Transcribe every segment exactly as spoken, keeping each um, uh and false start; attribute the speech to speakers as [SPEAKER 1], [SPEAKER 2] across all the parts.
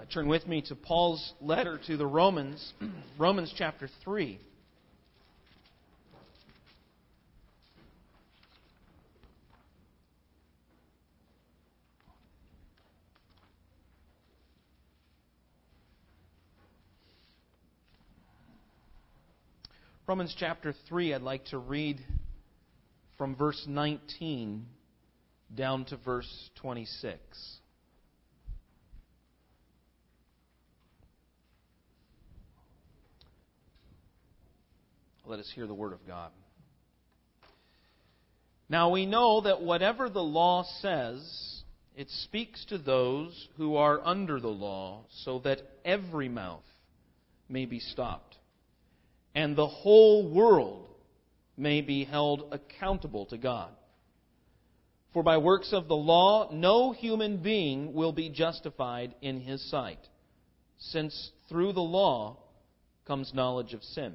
[SPEAKER 1] Uh, turn with me to Paul's letter to the Romans, Romans chapter three. Romans chapter three, I'd like to read from verse nineteen down to verse twenty-six. Let us hear the Word of God. Now we know that whatever the law says, it speaks to those who are under the law, so that every mouth may be stopped, and the whole world may be held accountable to God. For by works of the law, no human being will be justified in his sight, since through the law comes knowledge of sin.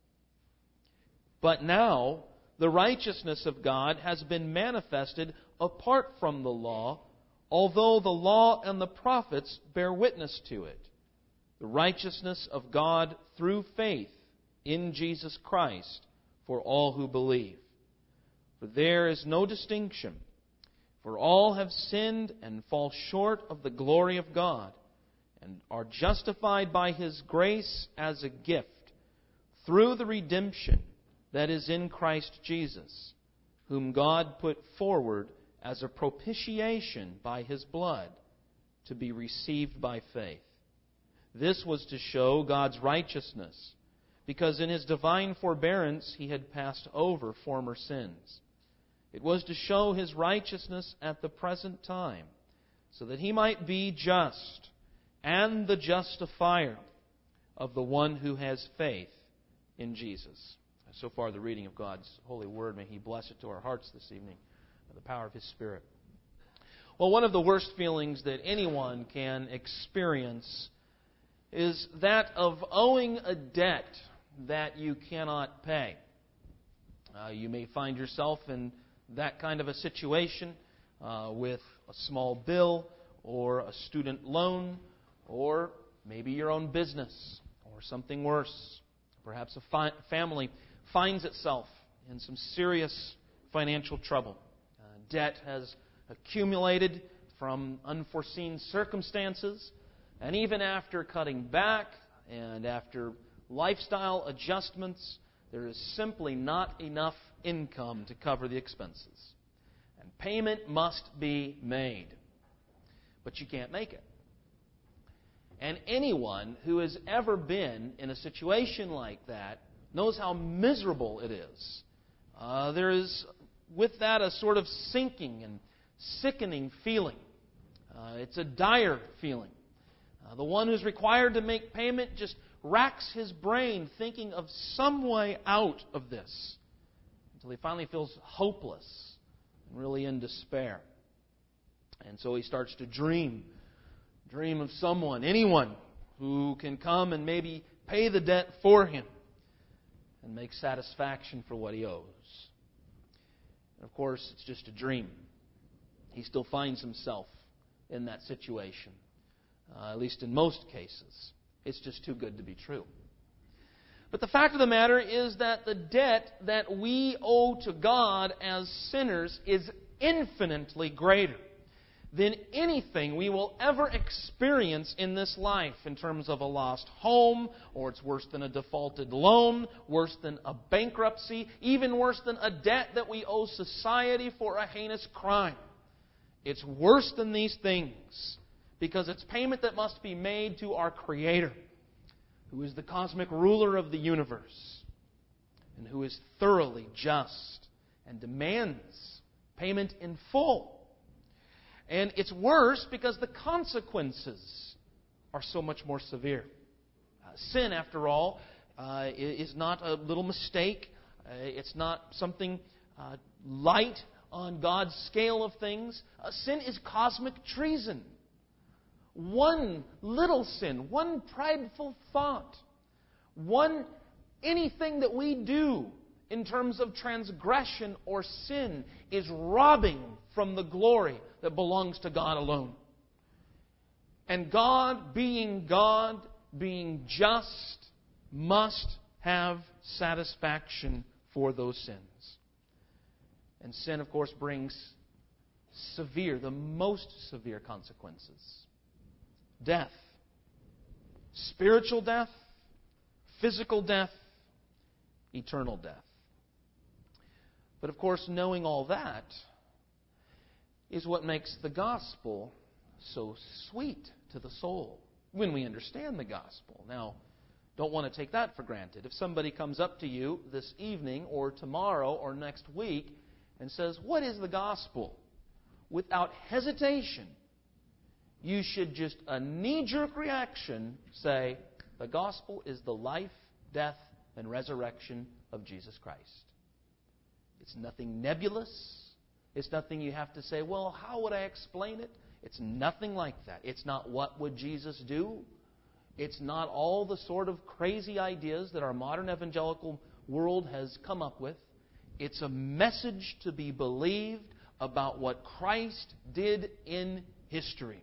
[SPEAKER 1] But now the righteousness of God has been manifested apart from the law, although the law and the prophets bear witness to it. The righteousness of God through faith in Jesus Christ for all who believe. For there is no distinction, for all have sinned and fall short of the glory of God, and are justified by His grace as a gift, through the redemption that is in Christ Jesus, whom God put forward as a propitiation by His blood, to be received by faith. This was to show God's righteousness, because in His divine forbearance He had passed over former sins. It was to show His righteousness at the present time, so that He might be just and the justifier of the one who has faith in Jesus. So far, the reading of God's holy word. May He bless it to our hearts this evening by the power of His Spirit. Well, one of the worst feelings that anyone can experience is that of owing a debt that you cannot pay. Uh, you may find yourself in that kind of a situation uh, with a small bill or a student loan or maybe your own business or something worse. Perhaps a fi- family finds itself in some serious financial trouble. Uh, debt has accumulated from unforeseen circumstances, and even after cutting back and after lifestyle adjustments, there is simply not enough income to cover the expenses. And payment must be made. But you can't make it. And anyone who has ever been in a situation like that knows how miserable it is. Uh, there is, with that, a sort of sinking and sickening feeling. Uh, it's a dire feeling. Uh, the one who's required to make payment just racks his brain thinking of some way out of this, until he finally feels hopeless and really in despair. And so he starts to dream. Dream of someone, anyone, who can come and maybe pay the debt for him and make satisfaction for what he owes. And of course, it's just a dream. He still finds himself in that situation. Uh, at least in most cases. It's just too good to be true. But the fact of the matter is that the debt that we owe to God as sinners is infinitely greater than anything we will ever experience in this life in terms of a lost home, or it's worse than a defaulted loan, worse than a bankruptcy, even worse than a debt that we owe society for a heinous crime. It's worse than these things because it's payment that must be made to our Creator, who is the cosmic ruler of the universe and who is thoroughly just and demands payment in full. And it's worse because the consequences are so much more severe. Uh, sin, after all, uh, is not a little mistake. Uh, it's not something uh, light on God's scale of things. Uh, sin is cosmic treason. One little sin, one prideful thought, one anything that we do in terms of transgression or sin is robbing from the glory that belongs to God alone. And God, being God, being just, must have satisfaction for those sins. And sin, of course, brings severe, the most severe consequences. Death. Spiritual death, physical death, eternal death. But of course, knowing all that is what makes the gospel so sweet to the soul when we understand the gospel. Now, don't want to take that for granted. If somebody comes up to you this evening or tomorrow or next week and says, "What is the gospel?" without hesitation, you should just, a knee-jerk reaction, say, the gospel is the life, death, and resurrection of Jesus Christ. It's nothing nebulous. It's nothing you have to say, well, how would I explain it? It's nothing like that. It's not what would Jesus do. It's not all the sort of crazy ideas that our modern evangelical world has come up with. It's a message to be believed about what Christ did in history.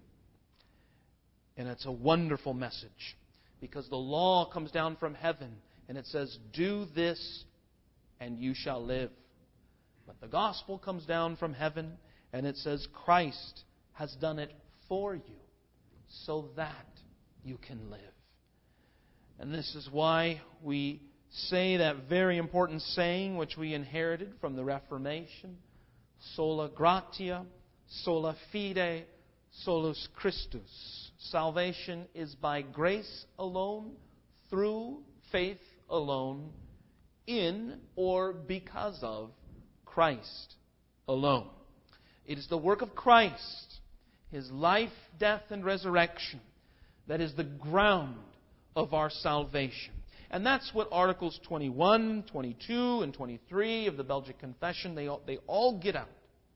[SPEAKER 1] And it's a wonderful message because the law comes down from heaven and it says, do this and you shall live. But the gospel comes down from heaven and it says, Christ has done it for you so that you can live. And this is why we say that very important saying which we inherited from the Reformation, sola gratia, sola fide, solus Christus. Salvation is by grace alone, through faith alone, in or because of Christ alone. It is the work of Christ, His life, death, and resurrection, that is the ground of our salvation. And that's what Articles twenty-one, twenty-two, and twenty-three of the Belgic Confession, they all, they all get out.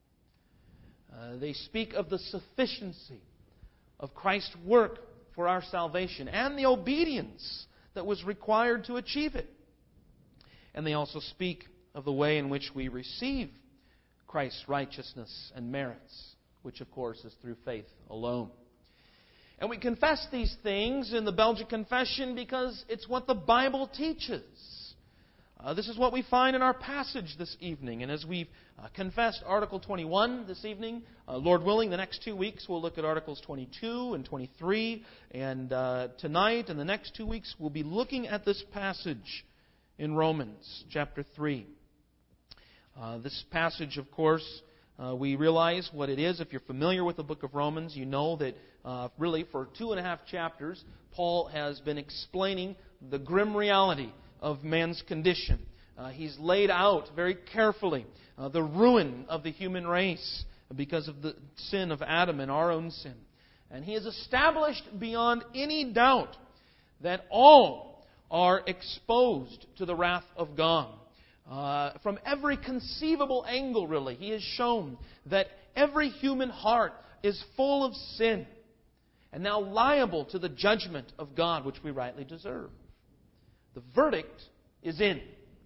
[SPEAKER 1] Uh, they speak of the sufficiency of Christ's work for our salvation and the obedience that was required to achieve it. And they also speak of the way in which we receive Christ's righteousness and merits, which of course is through faith alone. And we confess these things in the Belgic Confession because it's what the Bible teaches. Uh, this is what we find in our passage this evening. And as we've uh, confessed Article twenty-one this evening, uh, Lord willing, the next two weeks we'll look at Articles twenty-two and twenty-three. And uh, tonight and the next two weeks we'll be looking at this passage in Romans chapter three. Uh, this passage, of course, uh, we realize what it is. If you're familiar with the book of Romans, you know that uh, really for two and a half chapters, Paul has been explaining the grim reality of man's condition. Uh, he's laid out very carefully uh, the ruin of the human race because of the sin of Adam and our own sin. And he has established beyond any doubt that all are exposed to the wrath of God. Uh, from every conceivable angle, really, he has shown that every human heart is full of sin and now liable to the judgment of God, which we rightly deserve. The verdict is in.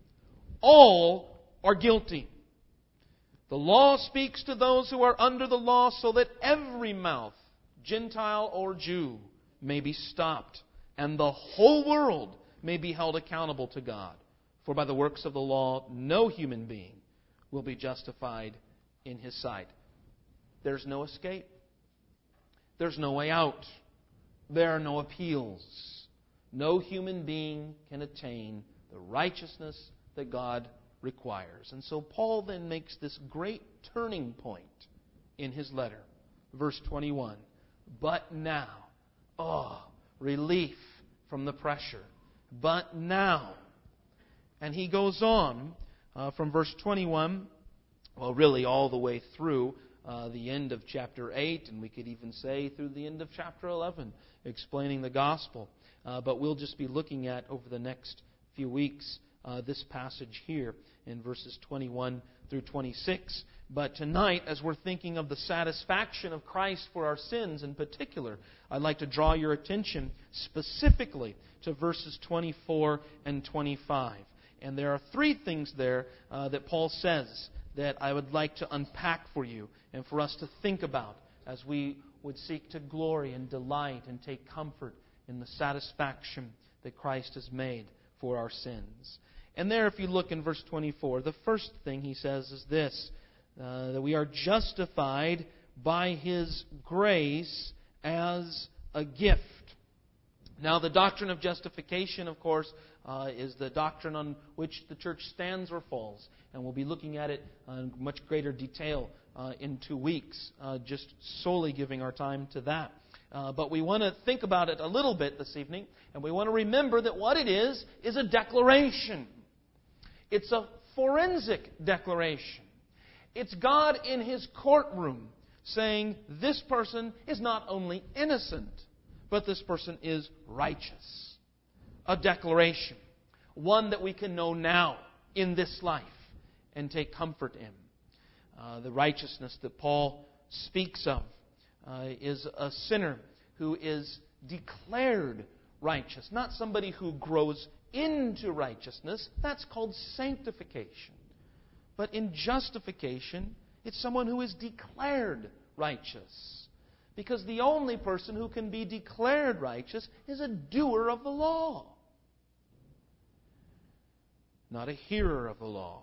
[SPEAKER 1] All are guilty. The law speaks to those who are under the law so that every mouth, Gentile or Jew, may be stopped, and the whole world may be held accountable to God. For by the works of the law, no human being will be justified in His sight. There's no escape. There's no way out. There are no appeals. No human being can attain the righteousness that God requires. And so Paul then makes this great turning point in his letter. Verse twenty-one. But now, oh, relief from the pressure. But now. And he goes on uh, from verse twenty-one, well, really all the way through uh, the end of chapter eight, and we could even say through the end of chapter eleven, explaining the gospel. Uh, but we'll just be looking at, over the next few weeks, uh, this passage here in verses twenty-one through twenty-six. But tonight, as we're thinking of the satisfaction of Christ for our sins in particular, I'd like to draw your attention specifically to verses twenty-four and twenty-five. And there are three things there uh, that Paul says that I would like to unpack for you and for us to think about as we would seek to glory and delight and take comfort in the satisfaction that Christ has made for our sins. And there, if you look in verse twenty-four, the first thing he says is this, uh, that we are justified by His grace as a gift. Now, the doctrine of justification, of course, uh, is the doctrine on which the church stands or falls. And we'll be looking at it in much greater detail uh, in two weeks, uh, just solely giving our time to that. Uh, but we want to think about it a little bit this evening, and we want to remember that what it is is a declaration. It's a forensic declaration. It's God in His courtroom saying this person is not only innocent, but this person is righteous. A declaration. One that we can know now in this life and take comfort in. Uh, the righteousness that Paul speaks of uh, is a sinner who is declared righteous. Not somebody who grows into righteousness. That's called sanctification. But in justification, it's someone who is declared righteous. Because the only person who can be declared righteous is a doer of the law, not a hearer of the law.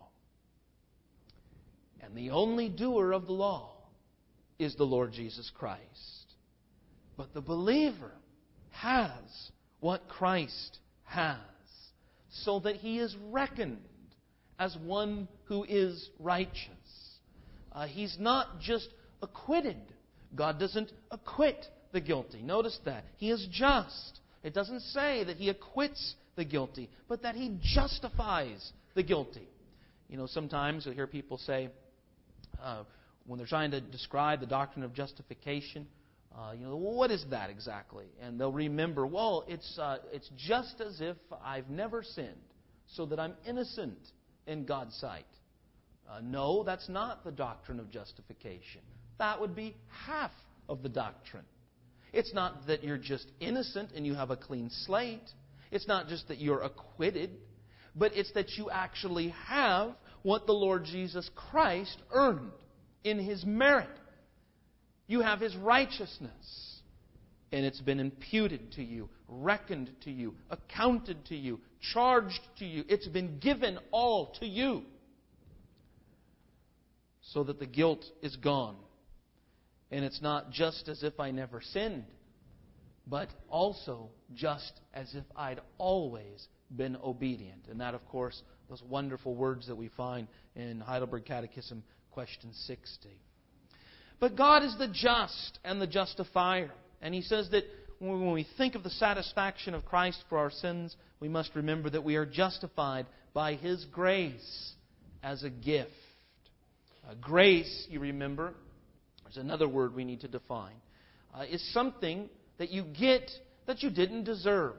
[SPEAKER 1] And the only doer of the law is the Lord Jesus Christ. But the believer has what Christ has, so that he is reckoned as one who is righteous. Uh, he's not just acquitted. God doesn't acquit the guilty. Notice that. He is just. It doesn't say that He acquits the guilty, but that He justifies the guilty. You know, sometimes you'll hear people say, uh, when they're trying to describe the doctrine of justification, uh, you know, well, what is that exactly? And they'll remember, well, it's uh, it's just as if I've never sinned, so that I'm innocent in God's sight. Uh, no, that's not the doctrine of justification. That would be half of the doctrine. It's not that you're just innocent and you have a clean slate. It's not just that you're acquitted. But it's that you actually have what the Lord Jesus Christ earned in His merit. You have His righteousness. And it's been imputed to you, reckoned to you, accounted to you, charged to you. It's been given all to you. So that the guilt is gone. And it's not just as if I never sinned, but also just as if I'd always been obedient. And that, of course, those wonderful words that we find in Heidelberg Catechism, question sixty. But God is the just and the justifier. And He says that when we think of the satisfaction of Christ for our sins, we must remember that we are justified by His grace as a gift. Uh, grace, you remember, there's another word we need to define, uh, is something that you get that you didn't deserve.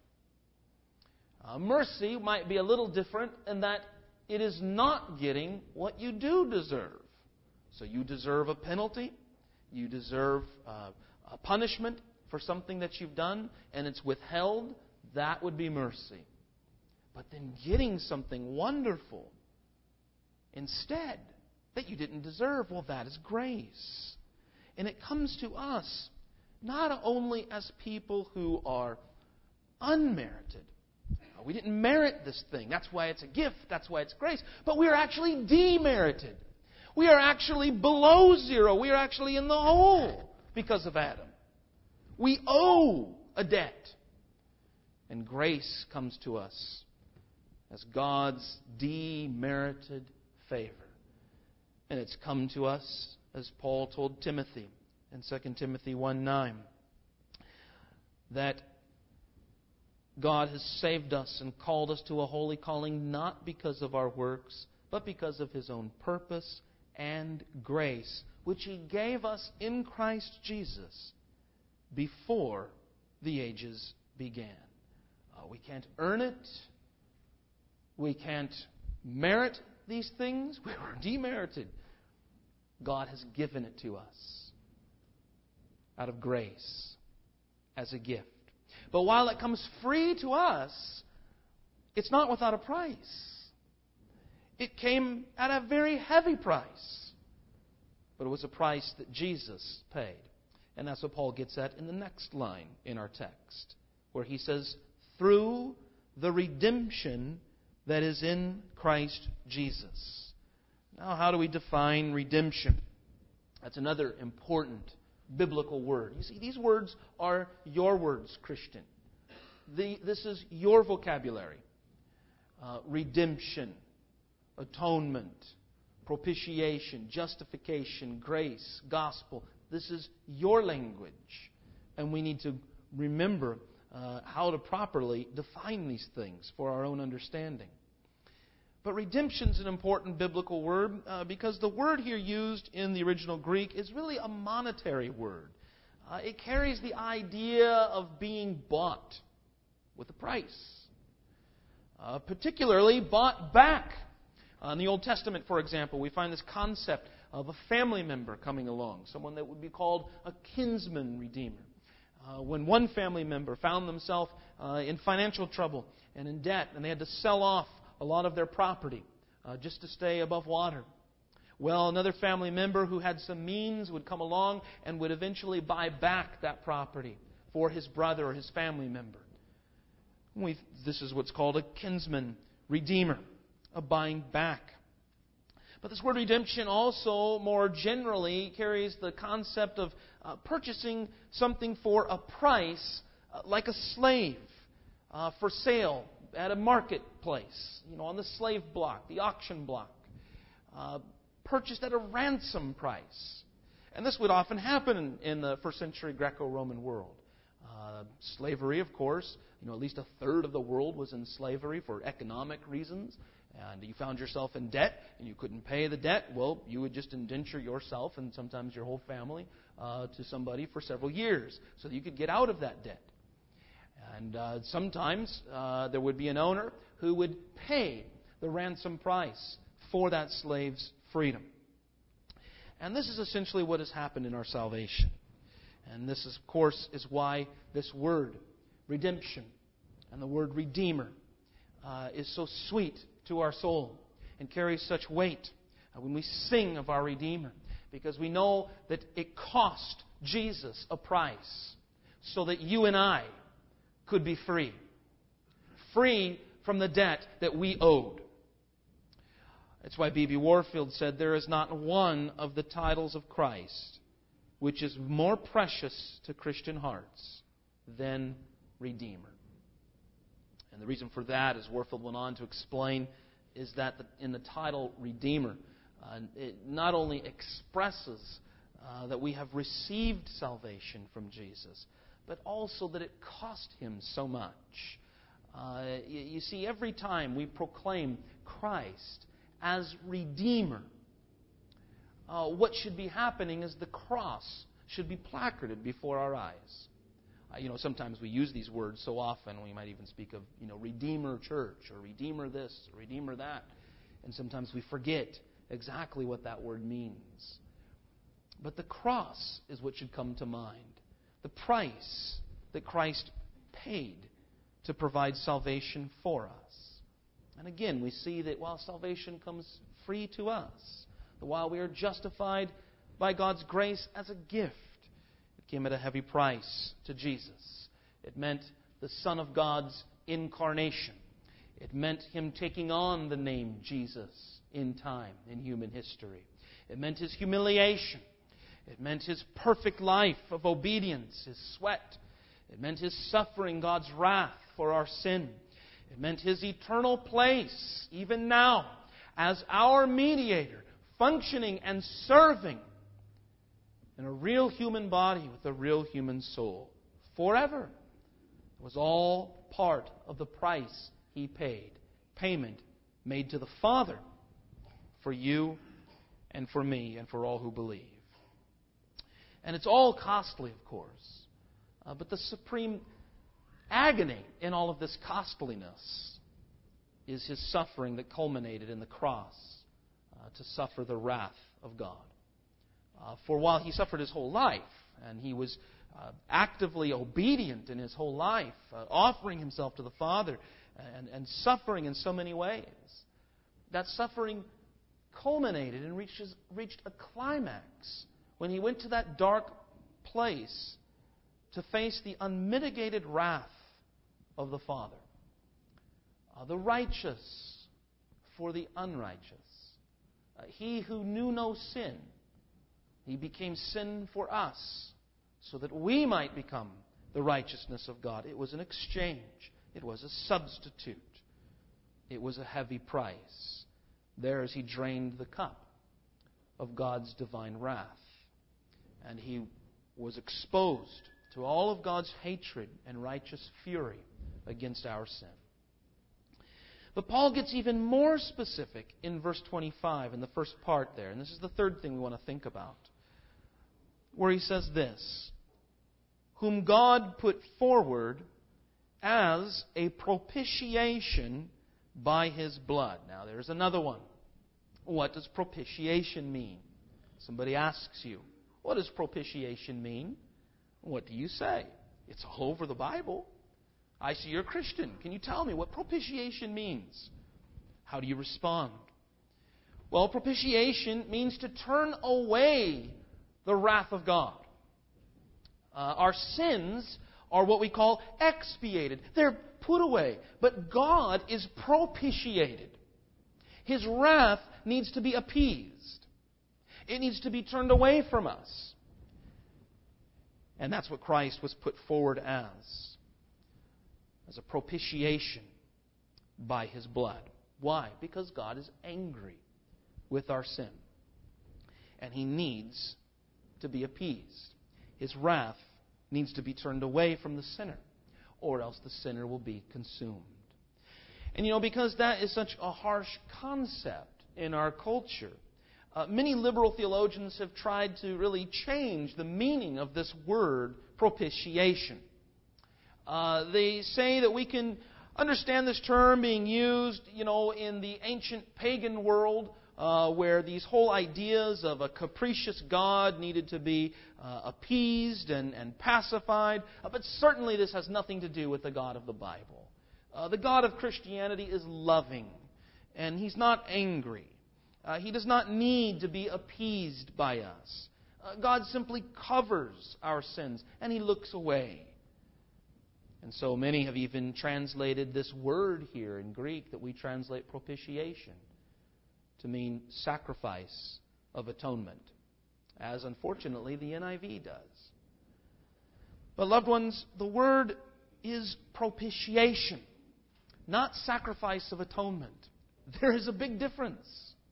[SPEAKER 1] Uh, mercy might be a little different in that it is not getting what you do deserve. So you deserve a penalty, you deserve uh, a punishment for something that you've done, and it's withheld. That would be mercy. But then getting something wonderful instead that you didn't deserve, well, that is grace. And it comes to us not only as people who are unmerited. We didn't merit this thing. That's why it's a gift. That's why it's grace. But we are actually demerited. We are actually below zero. We are actually in the hole because of Adam. We owe a debt. And grace comes to us as God's demerited favor. And it's come to us, as Paul told Timothy in Second Timothy one nine, that God has saved us and called us to a holy calling not because of our works, but because of His own purpose and grace, which He gave us in Christ Jesus before the ages began. Uh, we can't earn it. We can't merit these things. We were demerited. God has given it to us out of grace as a gift. But while it comes free to us, it's not without a price. It came at a very heavy price. But it was a price that Jesus paid. And that's what Paul gets at in the next line in our text, where he says, through the redemption that is in Christ Jesus. Now, how do we define redemption? That's another important biblical word. You see, these words are your words, Christian. The, this is your vocabulary. Uh, redemption, atonement, propitiation, justification, grace, gospel. This is your language. And we need to remember uh, how to properly define these things for our own understanding. But redemption is an important biblical word uh, because the word here used in the original Greek is really a monetary word. Uh, it carries the idea of being bought with a price. Uh, particularly bought back. Uh, in the Old Testament, for example, we find this concept of a family member coming along, someone that would be called a kinsman redeemer. Uh, when one family member found themselves uh, in financial trouble and in debt, and they had to sell off a lot of their property uh, just to stay above water. Well, another family member who had some means would come along and would eventually buy back that property for his brother or his family member. We, this is what's called a kinsman redeemer, a buying back. But this word redemption also more generally carries the concept of uh, purchasing something for a price, uh, like a slave uh, for sale at a marketplace, you know, on the slave block, the auction block, uh, purchased at a ransom price. And this would often happen in, in the first century Greco-Roman world. Uh, slavery, of course, you know, at least a third of the world was in slavery for economic reasons. And you found yourself in debt and you couldn't pay the debt. Well, you would just indenture yourself and sometimes your whole family uh, to somebody for several years so that you could get out of that debt. And uh, sometimes uh, there would be an owner who would pay the ransom price for that slave's freedom. And this is essentially what has happened in our salvation. And this, is, of course, is why this word, redemption, and the word redeemer, uh, is so sweet to our soul and carries such weight uh, when we sing of our Redeemer. Because we know that it cost Jesus a price so that you and I could be free. Free from the debt that we owed. That's why B B Warfield said, there is not one of the titles of Christ which is more precious to Christian hearts than Redeemer. And the reason for that, as Warfield went on to explain, is that in the title Redeemer, uh, it not only expresses uh, that we have received salvation from Jesus, but also that it cost Him so much. Uh, you, you see, every time we proclaim Christ as Redeemer, uh, what should be happening is the cross should be placarded before our eyes. Uh, you know, sometimes we use these words so often, we might even speak of, you know, Redeemer Church, or Redeemer this, or Redeemer that. And sometimes we forget exactly what that word means. But the cross is what should come to mind. The price that Christ paid to provide salvation for us. And again, we see that while salvation comes free to us, that while we are justified by God's grace as a gift, it came at a heavy price to Jesus. It meant the Son of God's incarnation. It meant Him taking on the name Jesus in time, in human history. It meant His humiliation. It meant His perfect life of obedience, His sweat. It meant His suffering God's wrath for our sin. It meant His eternal place, even now, as our mediator, functioning and serving in a real human body with a real human soul. Forever. It was all part of the price He paid. Payment made to the Father for you and for me and for all who believe. And it's all costly, of course. Uh, but the supreme agony in all of this costliness is His suffering that culminated in the cross uh, to suffer the wrath of God. Uh, for while He suffered His whole life, and He was uh, actively obedient in His whole life, uh, offering Himself to the Father and, and suffering in so many ways, that suffering culminated and reaches, reached a climax when He went to that dark place to face the unmitigated wrath of the Father. Uh, the righteous for the unrighteous. Uh, he who knew no sin, He became sin for us so that we might become the righteousness of God. It was an exchange. It was a substitute. It was a heavy price. There as He drained the cup of God's divine wrath. And He was exposed to all of God's hatred and righteous fury against our sin. But Paul gets even more specific in verse twenty-five, in the first part there. And this is the third thing we want to think about. Where he says this, whom God put forward as a propitiation by His blood. Now there's another one. What does propitiation mean? Somebody asks you, what does propitiation mean? What do you say? It's all over the Bible. I see you're a Christian. Can you tell me what propitiation means? How do you respond? Well, propitiation means to turn away the wrath of God. Uh, our sins are what we call expiated. They're put away. But God is propitiated. His wrath needs to be appeased. It needs to be turned away from us. And that's what Christ was put forward as. As a propitiation by His blood. Why? Because God is angry with our sin. And He needs to be appeased. His wrath needs to be turned away from the sinner, or else the sinner will be consumed. And you know, because that is such a harsh concept in our culture, uh, many liberal theologians have tried to really change the meaning of this word propitiation. Uh, they say that we can understand this term being used, you know, in the ancient pagan world, uh, where these whole ideas of a capricious God needed to be uh, appeased and, and pacified. Uh, but certainly this has nothing to do with the God of the Bible. Uh, the God of Christianity is loving, and He's not angry. Uh, he does not need to be appeased by us. Uh, God simply covers our sins, and He looks away. And so many have even translated this word here in Greek that we translate propitiation to mean sacrifice of atonement, as unfortunately the N I V does. But loved ones, the word is propitiation, not sacrifice of atonement. There is a big difference.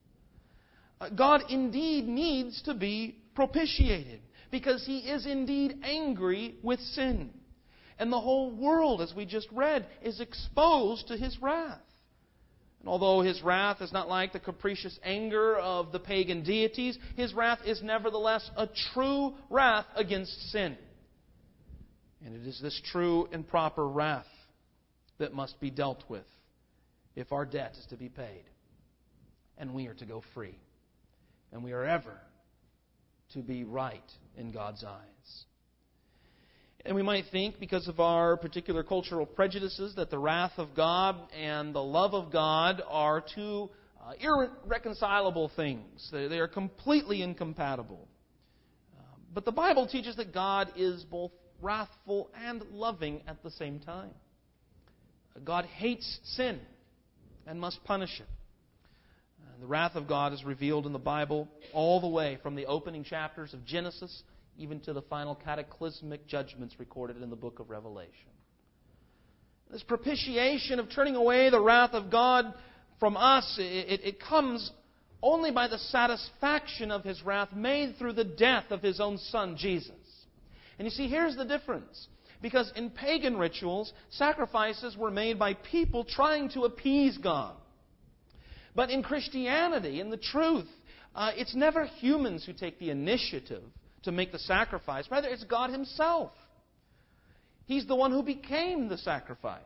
[SPEAKER 1] God indeed needs to be propitiated because He is indeed angry with sin. And the whole world, as we just read, is exposed to His wrath. And although His wrath is not like the capricious anger of the pagan deities, His wrath is nevertheless a true wrath against sin. And it is this true and proper wrath that must be dealt with if our debt is to be paid. And we are to go free. And we are ever to be right in God's eyes. And we might think, because of our particular cultural prejudices, that the wrath of God and the love of God are two uh, irreconcilable things. They, they are completely incompatible. Uh, but the Bible teaches that God is both wrathful and loving at the same time. God hates sin and must punish it. Uh, the wrath of God is revealed in the Bible all the way from the opening chapters of Genesis even to the final cataclysmic judgments recorded in the book of Revelation. This propitiation of turning away the wrath of God from us, it, it comes only by the satisfaction of His wrath made through the death of His own Son, Jesus. And you see, here's the difference. Because in pagan rituals, sacrifices were made by people trying to appease God. But in Christianity, in the truth, uh, it's never humans who take the initiative to make the sacrifice. Rather, it's God Himself. He's the one who became the sacrifice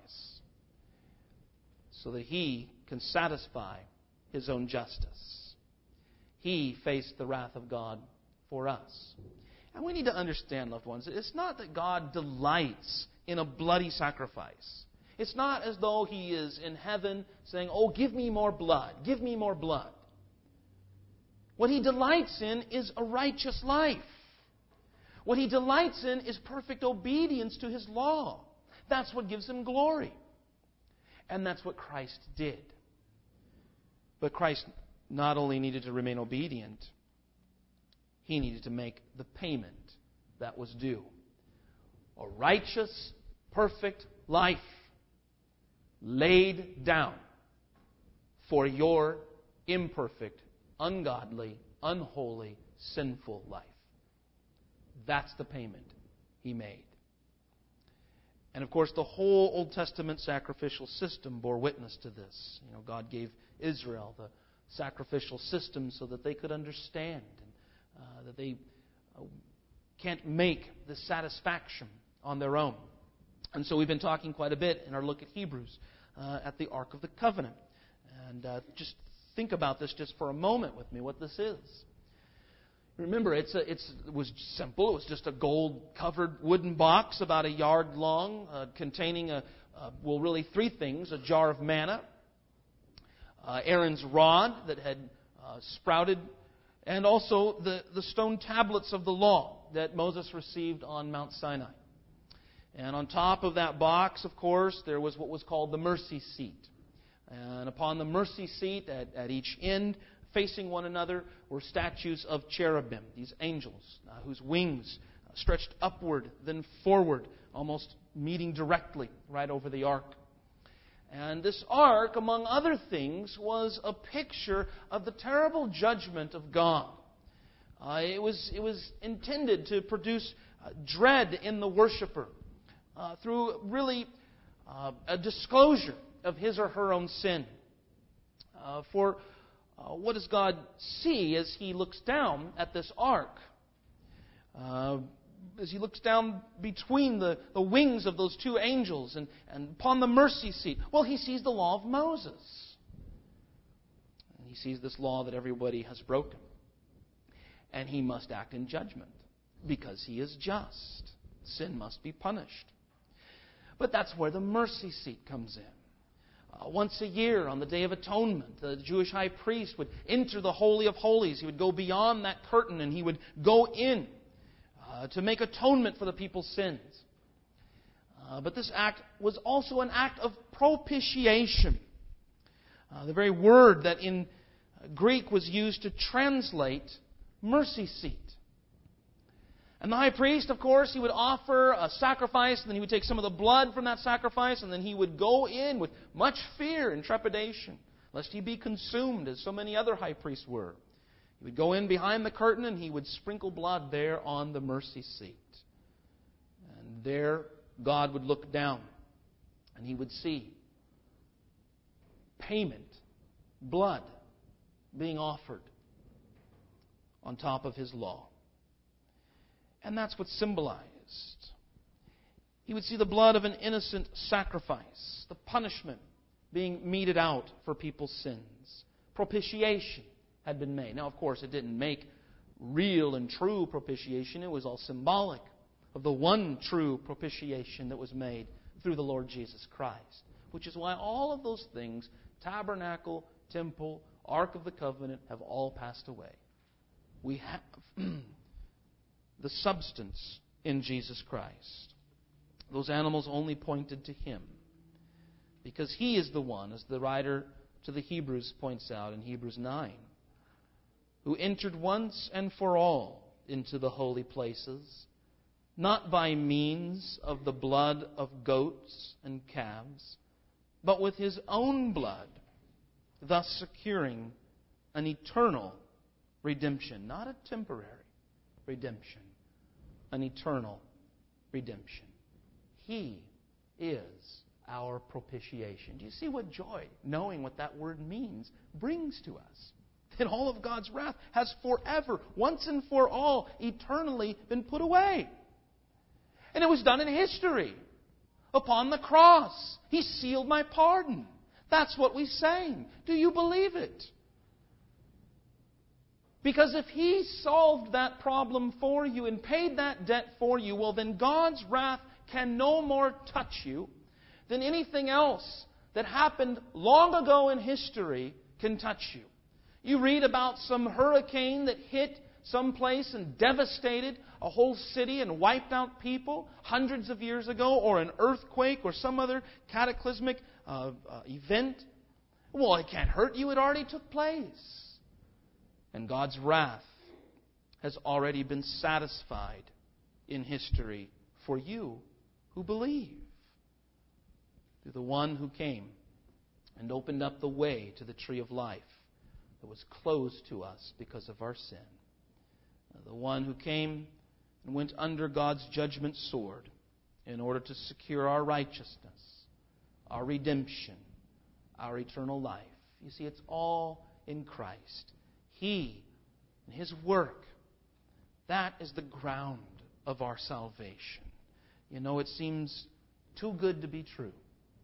[SPEAKER 1] so that He can satisfy His own justice. He faced the wrath of God for us. And we need to understand, loved ones, it's not that God delights in a bloody sacrifice. It's not as though He is in heaven saying, "Oh, give me more blood, give me more blood." What He delights in is a righteous life. What He delights in is perfect obedience to His law. That's what gives Him glory. And that's what Christ did. But Christ not only needed to remain obedient, He needed to make the payment that was due. A righteous, perfect life laid down for your imperfect, ungodly, unholy, sinful life. That's the payment He made. And of course, the whole Old Testament sacrificial system bore witness to this. You know, God gave Israel the sacrificial system so that they could understand and uh, that they uh, can't make the satisfaction on their own. And so we've been talking quite a bit in our look at Hebrews uh, at the Ark of the Covenant. And uh, just think about this just for a moment with me, what this is. Remember, it's a, it's, it was simple. It was just a gold-covered wooden box about a yard long, uh, containing, a, uh, well, really three things. A jar of manna, uh, Aaron's rod that had uh, sprouted, and also the, the stone tablets of the law that Moses received on Mount Sinai. And on top of that box, of course, there was what was called the mercy seat. And upon the mercy seat, at, at each end, facing one another, were statues of cherubim, these angels, uh, whose wings stretched upward, then forward, almost meeting directly right over the ark. And this ark, among other things, was a picture of the terrible judgment of God. Uh, it was it was intended to produce uh, dread in the worshiper uh, through really uh, a disclosure of his or her own sin. Uh, for uh, what does God see as He looks down at this ark? Uh, as He looks down between the, the wings of those two angels and, and upon the mercy seat, well, He sees the law of Moses. And He sees this law that everybody has broken. And He must act in judgment because He is just. Sin must be punished. But that's where the mercy seat comes in. Uh, once a year, on the Day of Atonement, the Jewish high priest would enter the Holy of Holies. He would go beyond that curtain and he would go in uh, to make atonement for the people's sins. Uh, but this act was also an act of propitiation. Uh, the very word that in Greek was used to translate mercy seat. And the high priest, of course, he would offer a sacrifice, and then he would take some of the blood from that sacrifice, and then he would go in with much fear and trepidation, lest he be consumed, as so many other high priests were. He would go in behind the curtain, and he would sprinkle blood there on the mercy seat. And there, God would look down, and He would see payment, blood, being offered on top of His law. And that's what's symbolized. He would see the blood of an innocent sacrifice, the punishment being meted out for people's sins. Propitiation had been made. Now, of course, it didn't make real and true propitiation. It was all symbolic of the one true propitiation that was made through the Lord Jesus Christ. Which is why all of those things, tabernacle, temple, Ark of the Covenant, have all passed away. We have the substance in Jesus Christ. Those animals only pointed to Him. Because He is the one, as the writer to the Hebrews points out in Hebrews nine, who entered once and for all into the holy places, not by means of the blood of goats and calves, but with His own blood, thus securing an eternal redemption, not a temporary redemption, an eternal redemption. He is our propitiation. Do you see what joy, knowing what that word means, brings to us? That all of God's wrath has forever, once and for all, eternally been put away. And it was done in history. Upon the cross, He sealed my pardon. That's what we sang. Do you believe it? Because if He solved that problem for you and paid that debt for you, well, then God's wrath can no more touch you than anything else that happened long ago in history can touch you. You read about some hurricane that hit someplace and devastated a whole city and wiped out people hundreds of years ago, or an earthquake or some other cataclysmic uh, uh, event, well, it can't hurt you. It already took place. And God's wrath has already been satisfied in history for you who believe. Through the one who came and opened up the way to the tree of life that was closed to us because of our sin. The one who came and went under God's judgment sword in order to secure our righteousness, our redemption, our eternal life. You see, it's all in Christ. He and His work, that is the ground of our salvation. You know, it seems too good to be true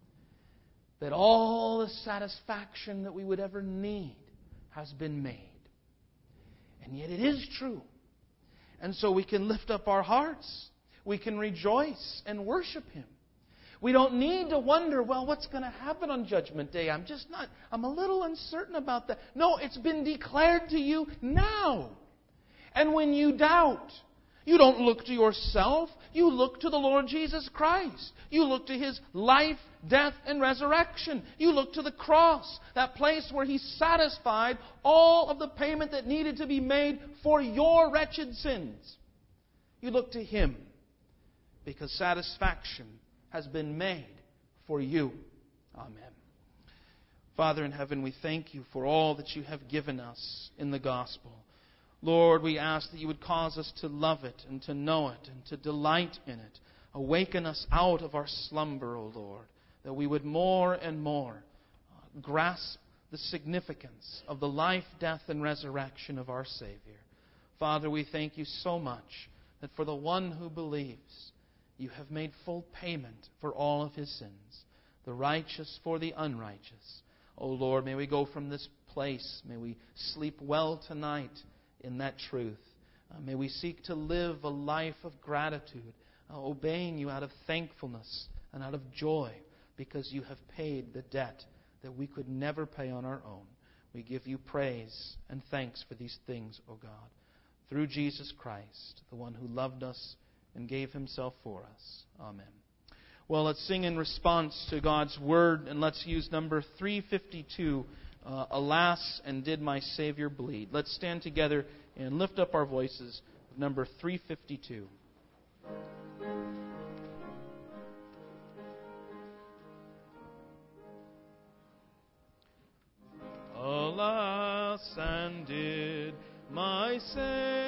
[SPEAKER 1] that all the satisfaction that we would ever need has been made. And yet it is true. And so we can lift up our hearts. We can rejoice and worship Him. We don't need to wonder, well, what's going to happen on Judgment Day? I'm just not, I'm a little uncertain about that. No, it's been declared to you now. And when you doubt, you don't look to yourself. You look to the Lord Jesus Christ. You look to His life, death, and resurrection. You look to the cross, that place where He satisfied all of the payment that needed to be made for your wretched sins. You look to Him because satisfaction has been made for you. Amen. Father in heaven, we thank You for all that You have given us in the gospel. Lord, we ask that You would cause us to love it and to know it and to delight in it. Awaken us out of our slumber, O Lord, that we would more and more grasp the significance of the life, death, and resurrection of our Savior. Father, we thank You so much that for the one who believes, You have made full payment for all of his sins, the righteous for the unrighteous. O Lord, may we go from this place, may we sleep well tonight in that truth. Uh, may we seek to live a life of gratitude, uh, obeying You out of thankfulness and out of joy, because You have paid the debt that we could never pay on our own. We give You praise and thanks for these things, O God, through Jesus Christ, the one who loved us and gave Himself for us. Amen. Well, let's sing in response to God's Word, and let's use number three fifty-two, uh, Alas, and Did My Savior Bleed? Let's stand together and lift up our voices. Number three fifty-two. Alas, and did my Savior